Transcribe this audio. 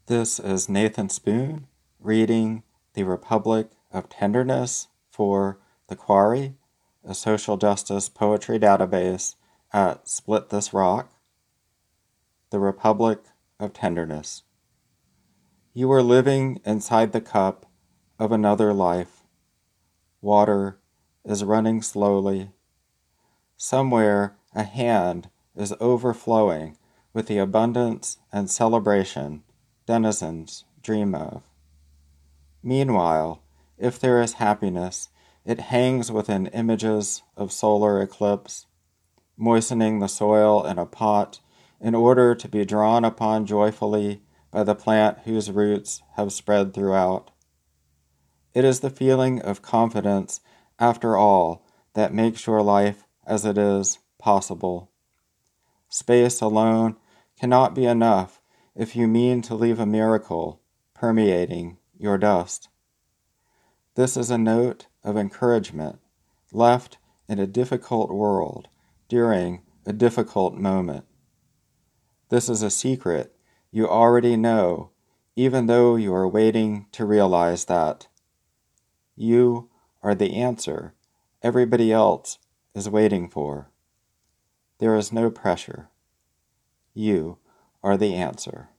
This is Nathan Spoon reading The Republic of Tenderness for The Quarry, a social justice poetry database at Split This Rock. The Republic of Tenderness. You are living inside the cup of another life. Water is running slowly. Somewhere a hand is overflowing with the abundance and celebration denizens dream of. Meanwhile, if there is happiness, it hangs within images of solar eclipse, moistening the soil in a pot in order to be drawn upon joyfully by the plant whose roots have spread throughout. It is the feeling of confidence, after all, that makes your life as it is possible. Space alone cannot be enough if you mean to leave a miracle permeating your dust. This is a note of encouragement left in a difficult world during a difficult moment. This is a secret you already know, even though you are waiting to realize that. You are the answer everybody else is waiting for. There is no pressure. You are the answer.